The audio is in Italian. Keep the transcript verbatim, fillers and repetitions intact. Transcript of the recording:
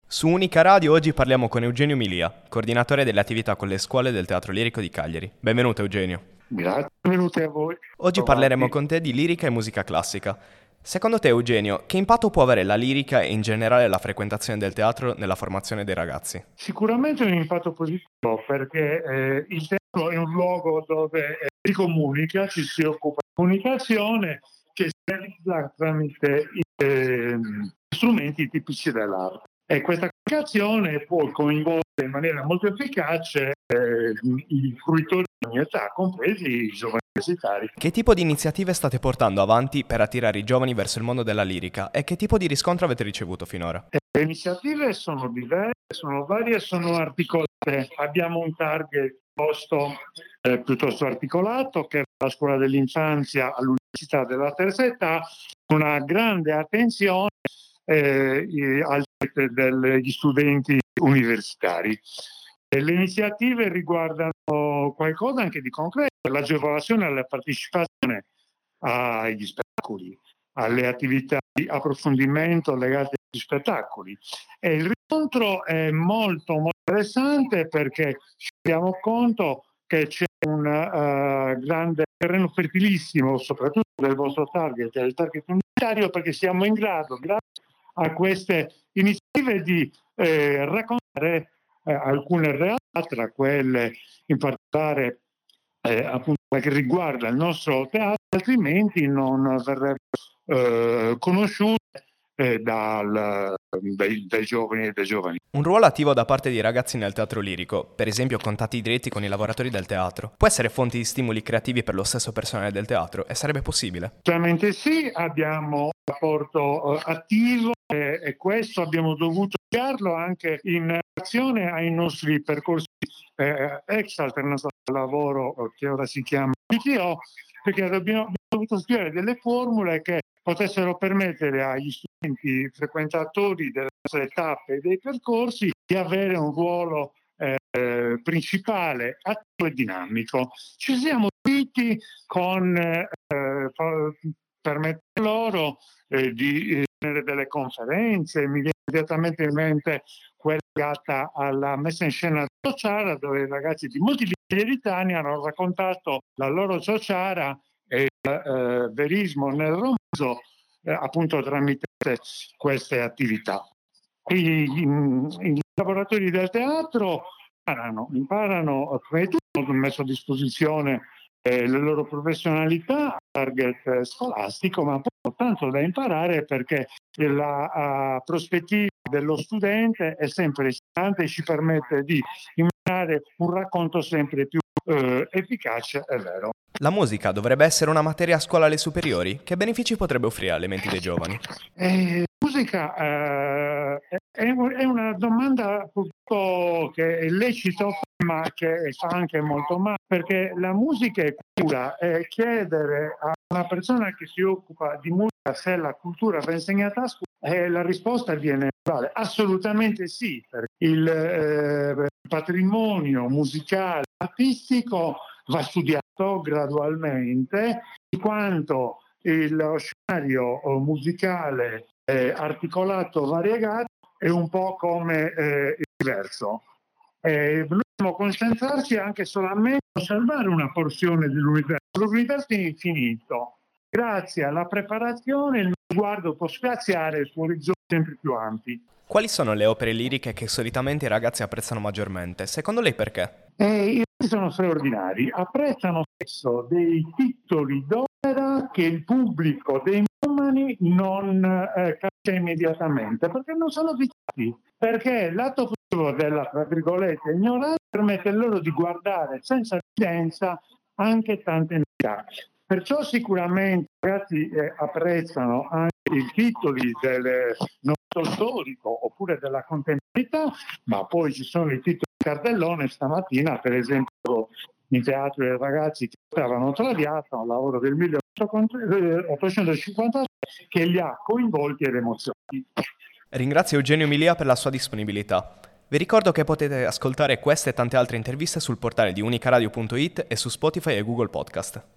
Su Unica Radio oggi parliamo con Eugenio Milia, coordinatore delle attività con le scuole del Teatro Lirico di Cagliari. Benvenuto Eugenio. Grazie, benvenuti a voi. Oggi parleremo con te di lirica e musica classica. Secondo te Eugenio, che impatto può avere la lirica e in generale la frequentazione del teatro nella formazione dei ragazzi? Sicuramente un impatto positivo perché eh, il teatro è un luogo dove eh, si comunica, ci si occupa di comunicazione che si realizza tramite i eh, strumenti tipici dell'arte. E questa comunicazione può coinvolgere in maniera molto efficace eh, i fruitori di ogni età, compresi i giovani universitari. Che tipo di iniziative state portando avanti per attirare i giovani verso il mondo della lirica e che tipo di riscontro avete ricevuto finora? Le iniziative sono diverse, sono varie, sono articolate. Abbiamo un target piuttosto, eh, piuttosto articolato che è la scuola dell'infanzia all'università della terza età, una grande attenzione eh, al degli studenti universitari. E le iniziative riguardano qualcosa anche di concreto, l'agevolazione alla partecipazione agli spettacoli, alle attività di approfondimento legate agli spettacoli. E il riscontro è molto, molto interessante perché ci rendiamo conto che c'è un uh, grande terreno fertilissimo, soprattutto del vostro target, del target universitario, perché siamo in grado, grazie a queste iniziative, di eh, raccontare eh, alcune realtà, tra quelle in particolare eh, appunto che riguarda il nostro teatro, altrimenti non verrebbero eh, conosciute eh, dal, dai, dai giovani e dai giovani. Un ruolo attivo da parte dei ragazzi nel teatro lirico, per esempio contatti diretti con i lavoratori del teatro, può essere fonte di stimoli creativi per lo stesso personale del teatro e sarebbe possibile? Sicuramente sì, abbiamo un rapporto uh, attivo e, e questo abbiamo dovuto farlo anche in relazione ai nostri percorsi eh, ex alternanza al lavoro, che ora si chiama P T O, perché abbiamo, abbiamo dovuto studiare delle formule che potessero permettere agli studenti frequentatori delle nostre tappe e dei percorsi di avere un ruolo eh, principale, attivo e dinamico. Ci siamo riusciti con eh, permettere loro eh, di tenere delle conferenze. Mi viene immediatamente in mente quella legata alla messa in scena di Ciociara, dove i ragazzi di molti livelli d'Italia hanno raccontato la loro Ciociara e il eh, verismo nel romanzo eh, appunto tramite queste attività. I, i, i lavoratori del teatro imparano, imparano come tutto, hanno messo a disposizione eh, le loro professionalità a target scolastico, ma poi tanto da imparare perché la uh, prospettiva dello studente è sempre istante e ci permette di imparare un racconto sempre più uh, efficace e vero. La musica dovrebbe essere una materia a scuola alle superiori? Che benefici potrebbe offrire alle menti dei giovani? Eh, musica eh, è, è una domanda purtroppo che è lecita, ma che fa anche molto male, perché la musica è cultura e chiedere a una persona che si occupa di musica se la cultura va insegnata a scuola, eh, la risposta viene vale. Assolutamente sì, perché il eh, patrimonio musicale artistico va studiato gradualmente, in quanto lo scenario musicale eh, articolato, variegato, è un po' come eh, il diverso. Eh, dobbiamo concentrarci anche solamente a osservare una porzione dell'universo. L'universo è infinito. Grazie alla preparazione il sguardo può spaziare su orizzonti sempre più ampi. Quali sono le opere liriche che solitamente i ragazzi apprezzano maggiormente? Secondo lei perché? Eh, I ragazzi sono straordinari, apprezzano spesso dei titoli d'opera che il pubblico dei giovani non eh, capisce immediatamente, perché non sono abituati, perché il lato positivo della, tra virgolette, ignoranza permette loro di guardare senza evidenza anche tante novità. Perciò sicuramente i ragazzi eh, apprezzano anche i titoli del nostro storico oppure della contemporaneità, ma poi ci sono i titoli di cartellone. Stamattina, per esempio, in teatro i ragazzi che stavano Traviata, un lavoro del milleottocentocinquantatré che li ha coinvolti ed emozionati. Ringrazio Eugenio Milia per la sua disponibilità. Vi ricordo che potete ascoltare queste e tante altre interviste sul portale di unicaradio punto it e su Spotify e Google Podcast.